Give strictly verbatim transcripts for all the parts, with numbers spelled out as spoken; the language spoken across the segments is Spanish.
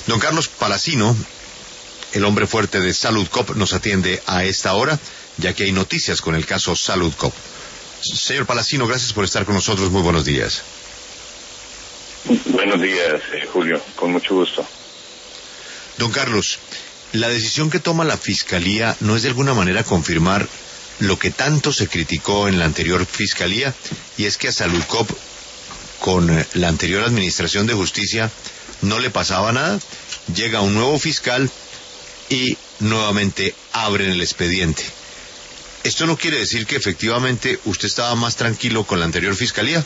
Don Carlos Palacino, el hombre fuerte de Saludcop, nos atiende a esta hora, ya que hay noticias con el caso Saludcop. Señor Palacino, gracias por estar con nosotros. Muy buenos días. Buenos días, eh, Julio. Con mucho gusto. Don Carlos, la decisión que toma la Fiscalía no es de alguna manera confirmar lo que tanto se criticó en la anterior Fiscalía, y es que a Saludcop, con la anterior Administración de Justicia, no le pasaba nada. Llega un nuevo fiscal y nuevamente abren el expediente. ¿Esto no quiere decir que efectivamente usted estaba más tranquilo con la anterior Fiscalía?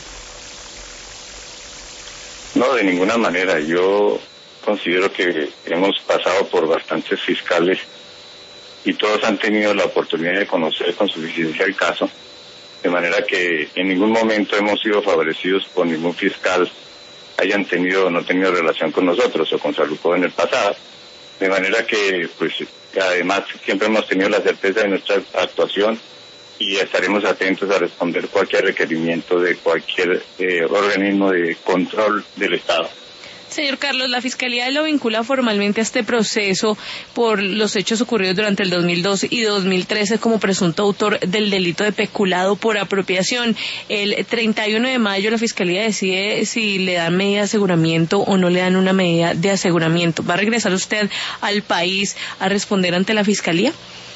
No, de ninguna manera. Yo considero que hemos pasado por bastantes fiscales y todos han tenido la oportunidad de conocer con suficiencia el caso, de manera que en ningún momento hemos sido favorecidos por ningún fiscal hayan tenido o no tenido relación con nosotros o con Saludcop en el pasado, de manera que pues además siempre hemos tenido la certeza de nuestra actuación y estaremos atentos a responder cualquier requerimiento de cualquier eh, organismo de control del Estado. Señor Carlos, la Fiscalía lo vincula formalmente a este proceso por los hechos ocurridos durante el dos mil doce y dos mil trece como presunto autor del delito de peculado por apropiación. El treinta y uno de mayo la Fiscalía decide si le dan medida de aseguramiento o no le dan una medida de aseguramiento. ¿Va a regresar usted al país a responder ante la Fiscalía?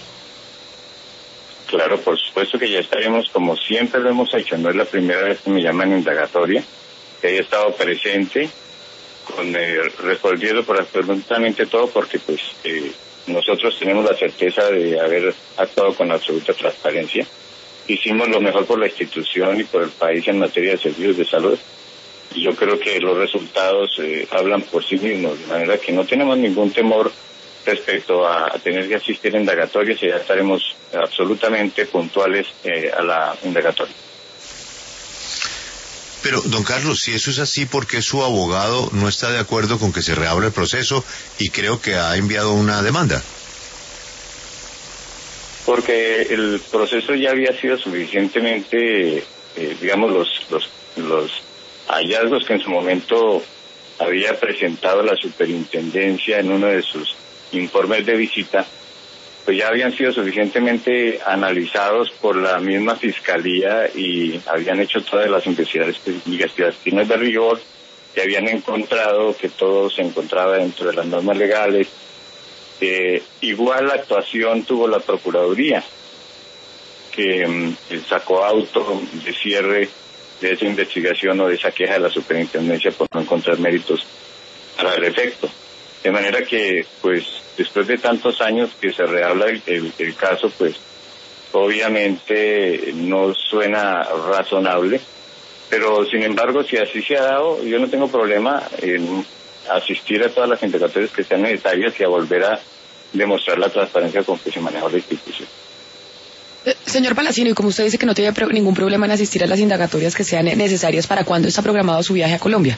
Claro, por supuesto que ya estaremos, como siempre lo hemos hecho. No es la primera vez que me llaman indagatoria, que haya estado presente, con eh, respondiendo por absolutamente todo, porque pues eh, nosotros tenemos la certeza de haber actuado con absoluta transparencia. Hicimos lo mejor por la institución y por el país en materia de servicios de salud, y yo creo que los resultados eh, hablan por sí mismos, de manera que no tenemos ningún temor respecto a, a tener que asistir a indagatorias, y ya estaremos absolutamente puntuales eh, a la indagatoria. Pero, don Carlos, si eso es así, ¿por qué su abogado no está de acuerdo con que se reabra el proceso y creo que ha enviado una demanda? Porque el proceso ya había sido suficientemente, eh, digamos, los, los, los hallazgos que en su momento había presentado la superintendencia en uno de sus informes de visita, pues ya habían sido suficientemente analizados por la misma Fiscalía y habían hecho todas las investigaciones de rigor, y habían encontrado que todo se encontraba dentro de las normas legales. Eh, igual la actuación tuvo la Procuraduría, que um, sacó auto de cierre de esa investigación o de esa queja de la superintendencia por no encontrar méritos para el efecto. De manera que, pues, después de tantos años que se rehabla el, el, el caso, pues, obviamente no suena razonable, pero sin embargo, si así se ha dado, yo no tengo problema en asistir a todas las indagatorias que sean necesarias y a volver a demostrar la transparencia con que se manejó la institución. Eh, señor Palacino, y como usted dice que no tiene pro- ningún problema en asistir a las indagatorias que sean necesarias, ¿para cuándo está programado su viaje a Colombia?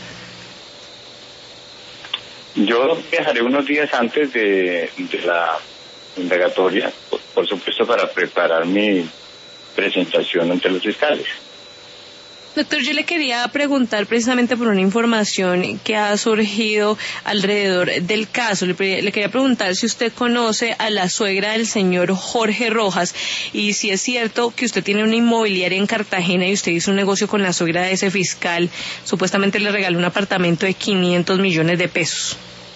Yo viajaré unos días antes de, de la indagatoria, por, por supuesto, para preparar mi presentación ante los fiscales. Doctor, yo le quería preguntar precisamente por una información que ha surgido alrededor del caso. Le, le quería preguntar si usted conoce a la suegra del señor Jorge Rojas y si es cierto que usted tiene una inmobiliaria en Cartagena y usted hizo un negocio con la suegra de ese fiscal. Supuestamente le regaló un apartamento de quinientos millones de pesos.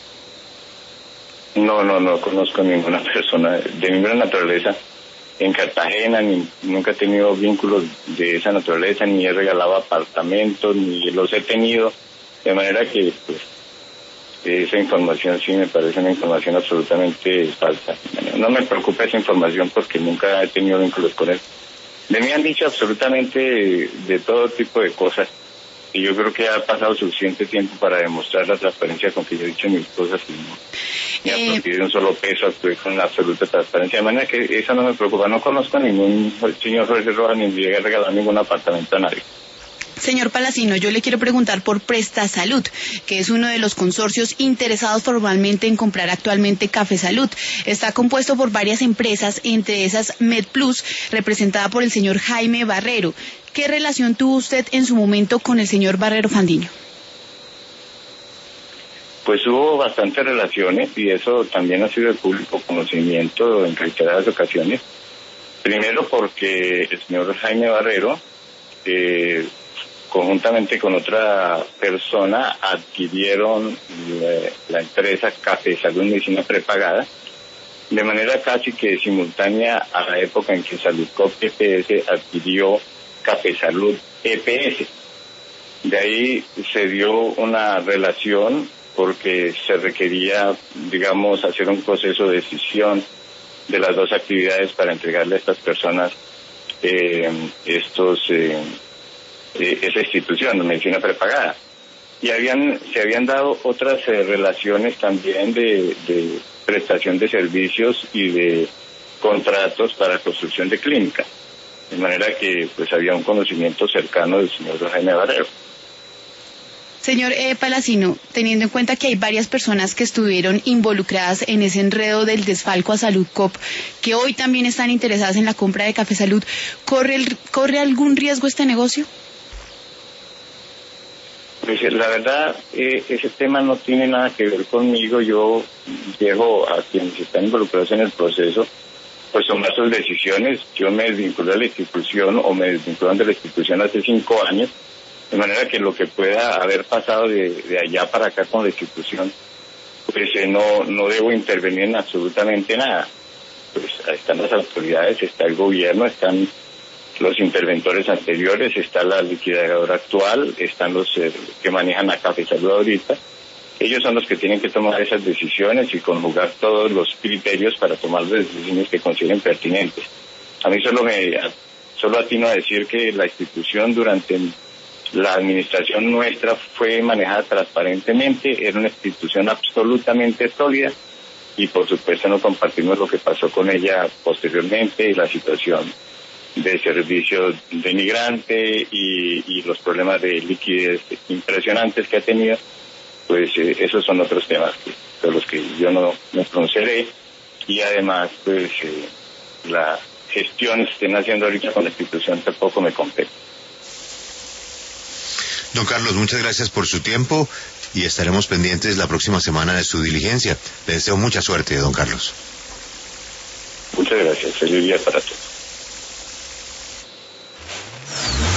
No, no, no conozco a ninguna persona de ninguna naturaleza en Cartagena, ni, nunca he tenido vínculos de esa naturaleza, ni he regalado apartamentos, ni los he tenido, de manera que pues esa información sí me parece una información absolutamente falsa. No me preocupa esa información porque nunca he tenido vínculos con él. De mí han dicho absolutamente de, de todo tipo de cosas, y yo creo que ha pasado suficiente tiempo para demostrar la transparencia con que yo he dicho mis cosas y no me ha apropiado un solo peso, actué con absoluta transparencia, de manera que eso no me preocupa. No conozco a ningún señor Jorge Rojas ni llegué a regalar ningún apartamento a nadie. Señor Palacino, yo le quiero preguntar por Presta Salud, que es uno de los consorcios interesados formalmente en comprar actualmente Café Salud. Está compuesto por varias empresas, entre esas MedPlus, representada por el señor Jaime Barrero. ¿Qué relación tuvo usted en su momento con el señor Barrero Fandiño? pues hubo bastantes relaciones y eso también ha sido de público conocimiento en reiteradas ocasiones. Primero porque el señor Jaime Barrero, eh, conjuntamente con otra persona, adquirieron la, la empresa Café Salud Medicina Prepagada, de manera casi que simultánea a la época en que Saludcop E P S adquirió Café Salud E P S. De ahí se dio una relación porque se requería, digamos, hacer un proceso de decisión de las dos actividades para entregarle a estas personas eh, estos eh, eh, esa institución de medicina prepagada. Y habían se habían dado otras eh, relaciones también de, de prestación de servicios y de contratos para construcción de clínicas, de manera que pues había un conocimiento cercano del señor Jaime Barrero. Señor eh, Palacino, teniendo en cuenta que hay varias personas que estuvieron involucradas en ese enredo del desfalco a Saludcop, que hoy también están interesadas en la compra de Café Salud, ¿corre, el, ¿corre algún riesgo este negocio? Pues la verdad, eh, ese tema no tiene nada que ver conmigo. Yo dejo a quienes están involucrados en el proceso pues tomar sus decisiones. Yo me desvinculé de la institución o me desvincularon de la institución hace cinco años. De manera que lo que pueda haber pasado de, de allá para acá con la institución, pues eh, no, no debo intervenir en absolutamente nada. Pues están las autoridades, está el gobierno, están los interventores anteriores, está la liquidadora actual, están los eh, que manejan a Café Salud ahorita. Ellos son los que tienen que tomar esas decisiones y conjugar todos los criterios para tomar las decisiones que consideren pertinentes. A mí solo me solo atino a decir que la institución durante la administración nuestra fue manejada transparentemente, era una institución absolutamente sólida y por supuesto no compartimos lo que pasó con ella posteriormente y la situación de servicio denigrante y, y los problemas de liquidez impresionantes que ha tenido, pues eh, esos son otros temas que, de los que yo no me pronunciaré y además pues eh, la gestión que estén haciendo ahorita con la institución tampoco me compete. Don Carlos, muchas gracias por su tiempo y estaremos pendientes la próxima semana de su diligencia. Le deseo mucha suerte, don Carlos. Muchas gracias. Feliz día para todos.